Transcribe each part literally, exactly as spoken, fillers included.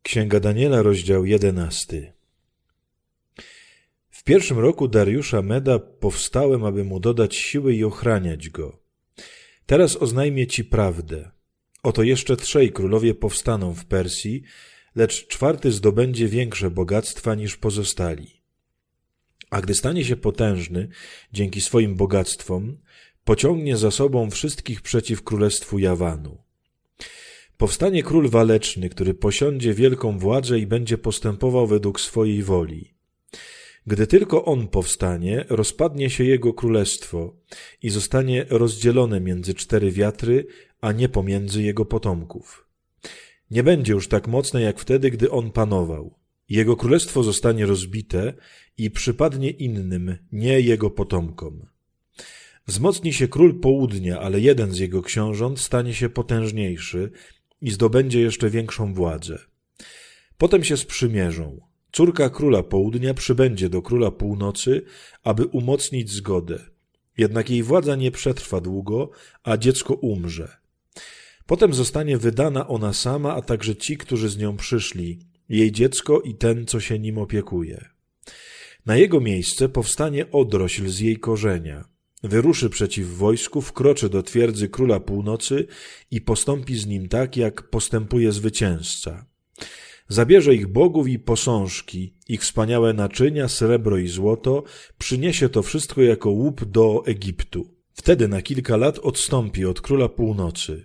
Księga Daniela, rozdział jedenasty. W pierwszym roku Dariusza Meda powstałem, aby mu dodać siły i ochraniać go. Teraz oznajmię ci prawdę. Oto jeszcze trzej królowie powstaną w Persji, lecz czwarty zdobędzie większe bogactwa niż pozostali. A gdy stanie się potężny, dzięki swoim bogactwom, pociągnie za sobą wszystkich przeciw królestwu Jawanu. Powstanie król waleczny, który posiądzie wielką władzę i będzie postępował według swojej woli. Gdy tylko on powstanie, rozpadnie się jego królestwo i zostanie rozdzielone między cztery wiatry, a nie pomiędzy jego potomków. Nie będzie już tak mocne jak wtedy, gdy on panował. Jego królestwo zostanie rozbite i przypadnie innym, nie jego potomkom. Wzmocni się król południa, ale jeden z jego książąt stanie się potężniejszy i zdobędzie jeszcze większą władzę. Potem się sprzymierzą. Córka króla południa przybędzie do króla północy, aby umocnić zgodę. Jednak jej władza nie przetrwa długo, a dziecko umrze. Potem zostanie wydana ona sama, a także ci, którzy z nią przyszli, jej dziecko i ten, co się nim opiekuje. Na jego miejsce powstanie odrośl z jej korzenia. Wyruszy przeciw wojsku, wkroczy do twierdzy króla północy i postąpi z nim tak, jak postępuje zwycięzca. Zabierze ich bogów i posążki, ich wspaniałe naczynia, srebro i złoto, przyniesie to wszystko jako łup do Egiptu. Wtedy na kilka lat odstąpi od króla północy.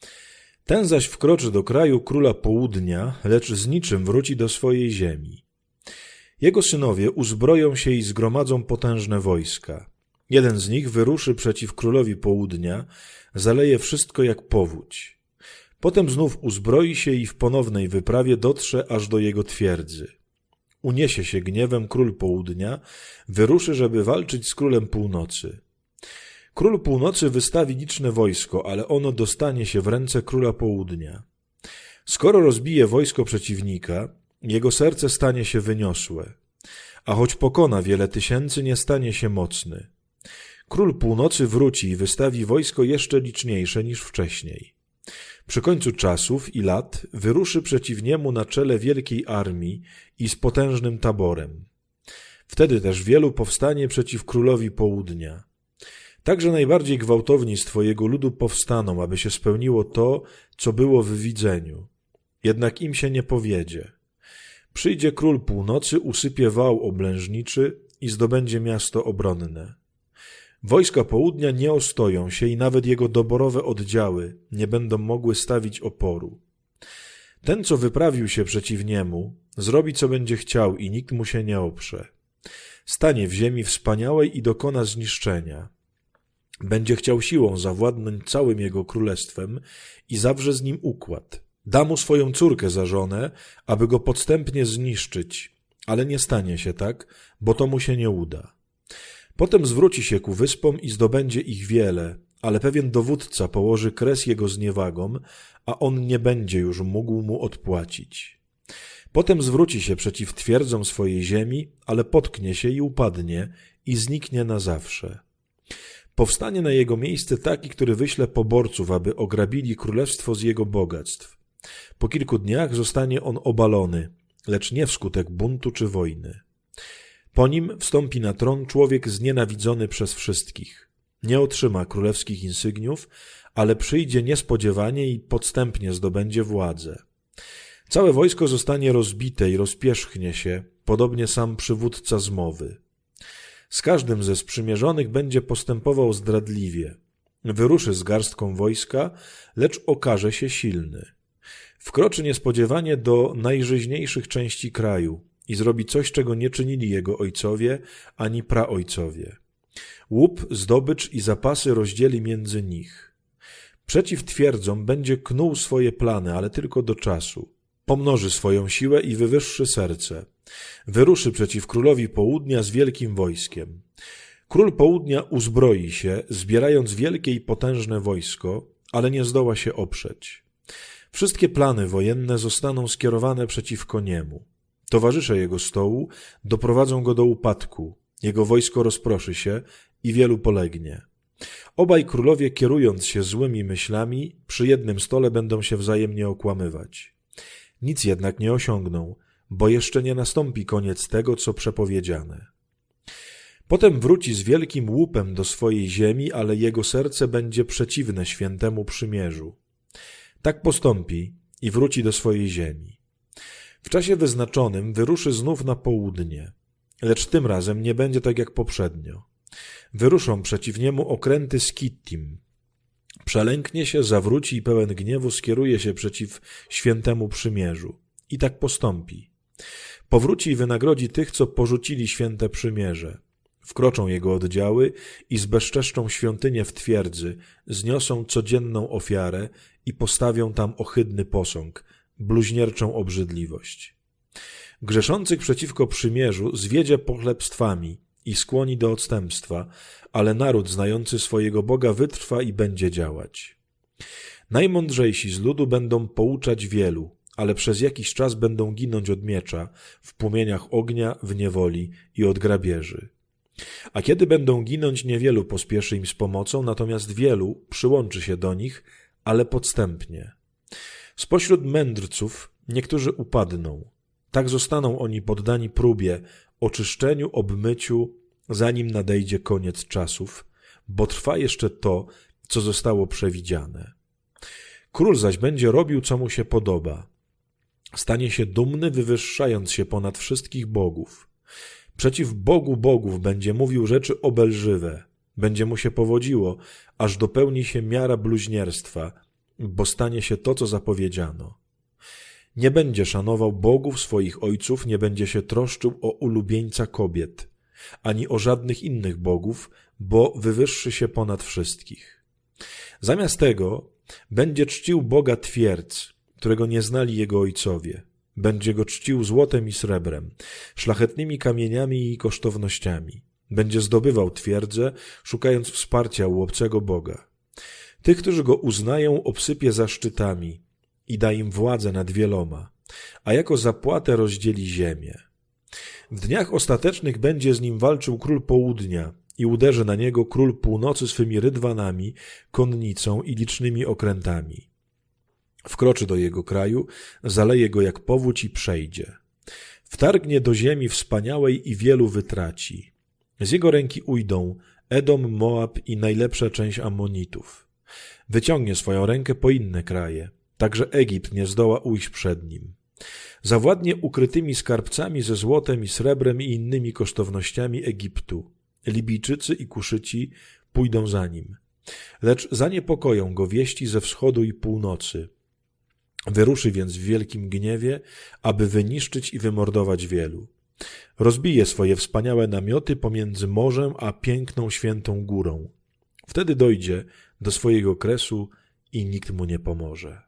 Ten zaś wkroczy do kraju króla południa, lecz z niczym wróci do swojej ziemi. Jego synowie uzbroją się i zgromadzą potężne wojska. Jeden z nich wyruszy przeciw królowi południa, zaleje wszystko jak powódź. Potem znów uzbroi się i w ponownej wyprawie dotrze aż do jego twierdzy. Uniesie się gniewem król południa, wyruszy, żeby walczyć z królem północy. Król północy wystawi liczne wojsko, ale ono dostanie się w ręce króla południa. Skoro rozbije wojsko przeciwnika, jego serce stanie się wyniosłe, a choć pokona wiele tysięcy, nie stanie się mocny. Król północy wróci i wystawi wojsko jeszcze liczniejsze niż wcześniej. Przy końcu czasów i lat wyruszy przeciw niemu na czele wielkiej armii i z potężnym taborem. Wtedy też wielu powstanie przeciw królowi południa. Także najbardziej gwałtowni z twojego ludu powstaną, aby się spełniło to, co było w widzeniu. Jednak im się nie powiedzie. Przyjdzie król północy, usypie wał oblężniczy i zdobędzie miasto obronne. Wojska południa nie ostoją się i nawet jego doborowe oddziały nie będą mogły stawić oporu. Ten, co wyprawił się przeciw niemu, zrobi, co będzie chciał i nikt mu się nie oprze. Stanie w ziemi wspaniałej i dokona zniszczenia. Będzie chciał siłą zawładnąć całym jego królestwem i zawrze z nim układ. Da mu swoją córkę za żonę, aby go podstępnie zniszczyć, ale nie stanie się tak, bo to mu się nie uda. Potem zwróci się ku wyspom i zdobędzie ich wiele, ale pewien dowódca położy kres jego zniewagom, a on nie będzie już mógł mu odpłacić. Potem zwróci się przeciw twierdzom swojej ziemi, ale potknie się i upadnie i zniknie na zawsze. Powstanie na jego miejsce taki, który wyśle poborców, aby ograbili królestwo z jego bogactw. Po kilku dniach zostanie on obalony, lecz nie wskutek buntu czy wojny. Po nim wstąpi na tron człowiek znienawidzony przez wszystkich. Nie otrzyma królewskich insygniów, ale przyjdzie niespodziewanie i podstępnie zdobędzie władzę. Całe wojsko zostanie rozbite i rozpierzchnie się, podobnie sam przywódca zmowy. Z każdym ze sprzymierzonych będzie postępował zdradliwie. Wyruszy z garstką wojska, lecz okaże się silny. Wkroczy niespodziewanie do najżyźniejszych części kraju i zrobi coś, czego nie czynili jego ojcowie ani praojcowie. Łup, zdobycz i zapasy rozdzieli między nich. Przeciw twierdzom będzie knuł swoje plany, ale tylko do czasu. Pomnoży swoją siłę i wywyższy serce. Wyruszy przeciw królowi południa z wielkim wojskiem. Król południa uzbroi się, zbierając wielkie i potężne wojsko, ale nie zdoła się oprzeć. Wszystkie plany wojenne zostaną skierowane przeciwko niemu. Towarzysze jego stołu doprowadzą go do upadku, jego wojsko rozproszy się i wielu polegnie. Obaj królowie, kierując się złymi myślami, przy jednym stole będą się wzajemnie okłamywać. Nic jednak nie osiągną, bo jeszcze nie nastąpi koniec tego, co przepowiedziane. Potem wróci z wielkim łupem do swojej ziemi, ale jego serce będzie przeciwne świętemu przymierzu. Tak postąpi i wróci do swojej ziemi. W czasie wyznaczonym wyruszy znów na południe, lecz tym razem nie będzie tak jak poprzednio. Wyruszą przeciw niemu okręty z Kittim. Przelęknie się, zawróci i pełen gniewu skieruje się przeciw świętemu przymierzu. I tak postąpi. Powróci i wynagrodzi tych, co porzucili święte przymierze. Wkroczą jego oddziały i zbezczeszczą świątynię w twierdzy, zniosą codzienną ofiarę i postawią tam ohydny posąg, bluźnierczą obrzydliwość. Grzeszących przeciwko przymierzu zwiedzie pochlebstwami i skłoni do odstępstwa, ale naród znający swojego Boga wytrwa i będzie działać. Najmądrzejsi z ludu będą pouczać wielu, ale przez jakiś czas będą ginąć od miecza, w płomieniach ognia, w niewoli i od grabieży. A kiedy będą ginąć, niewielu pospieszy im z pomocą, natomiast wielu przyłączy się do nich, ale podstępnie. Spośród mędrców niektórzy upadną. Tak zostaną oni poddani próbie, oczyszczeniu, obmyciu, zanim nadejdzie koniec czasów, bo trwa jeszcze to, co zostało przewidziane. Król zaś będzie robił, co mu się podoba. Stanie się dumny, wywyższając się ponad wszystkich bogów. Przeciw Bogu bogów będzie mówił rzeczy obelżywe. Będzie mu się powodziło, aż dopełni się miara bluźnierstwa, bo stanie się to, co zapowiedziano. Nie będzie szanował bogów swoich ojców, nie będzie się troszczył o ulubieńca kobiet, ani o żadnych innych bogów, bo wywyższy się ponad wszystkich. Zamiast tego będzie czcił Boga twierdz, którego nie znali jego ojcowie. Będzie go czcił złotem i srebrem, szlachetnymi kamieniami i kosztownościami. Będzie zdobywał twierdzę, szukając wsparcia u obcego Boga. Tych, którzy go uznają, obsypie zaszczytami i da im władzę nad wieloma, a jako zapłatę rozdzieli ziemię. W dniach ostatecznych będzie z nim walczył król południa i uderzy na niego król północy swymi rydwanami, konnicą i licznymi okrętami. Wkroczy do jego kraju, zaleje go jak powódź i przejdzie. Wtargnie do ziemi wspaniałej i wielu wytraci. Z jego ręki ujdą Edom, Moab i najlepsza część Ammonitów. Wyciągnie swoją rękę po inne kraje, także Egipt nie zdoła ujść przed nim. Zawładnie ukrytymi skarbcami ze złotem i srebrem i innymi kosztownościami Egiptu. Libijczycy i Kuszyci pójdą za nim. Lecz zaniepokoją go wieści ze wschodu i północy. Wyruszy więc w wielkim gniewie, aby wyniszczyć i wymordować wielu. Rozbije swoje wspaniałe namioty pomiędzy morzem a piękną świętą górą. Wtedy dojdzie do swojego kresu i nikt mu nie pomoże.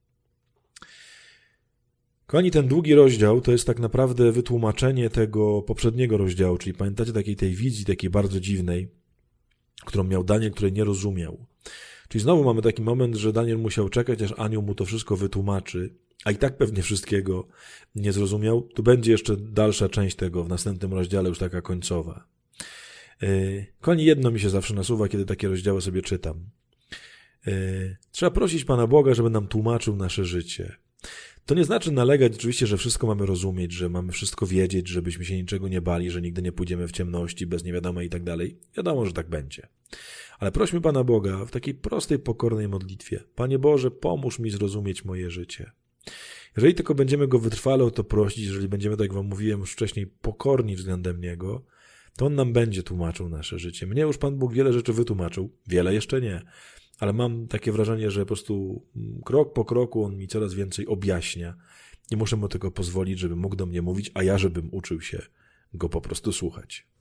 Kochani, ten długi rozdział to jest tak naprawdę wytłumaczenie tego poprzedniego rozdziału, czyli pamiętacie takiej tej wizji, takiej bardzo dziwnej, którą miał Daniel, której nie rozumiał. Czyli znowu mamy taki moment, że Daniel musiał czekać, aż anioł mu to wszystko wytłumaczy, a i tak pewnie wszystkiego nie zrozumiał. Tu będzie jeszcze dalsza część tego w następnym rozdziale, już taka końcowa. Kochani, jedno mi się zawsze nasuwa, kiedy takie rozdziały sobie czytam. Trzeba prosić Pana Boga, żeby nam tłumaczył nasze życie. To nie znaczy nalegać oczywiście, że wszystko mamy rozumieć, że mamy wszystko wiedzieć, żebyśmy się niczego nie bali, że nigdy nie pójdziemy w ciemności, bez niewiadomej i tak dalej. Wiadomo, że tak będzie. Ale prośmy Pana Boga w takiej prostej, pokornej modlitwie. Panie Boże, pomóż mi zrozumieć moje życie. Jeżeli tylko będziemy Go wytrwale o to prosić, jeżeli będziemy, tak jak Wam mówiłem już wcześniej, pokorni względem Niego, to On nam będzie tłumaczył nasze życie. Mnie już Pan Bóg wiele rzeczy wytłumaczył, wiele jeszcze nie. Ale mam takie wrażenie, że po prostu krok po kroku On mi coraz więcej objaśnia. Nie muszę Mu tylko pozwolić, żeby mógł do mnie mówić, a ja żebym uczył się Go po prostu słuchać.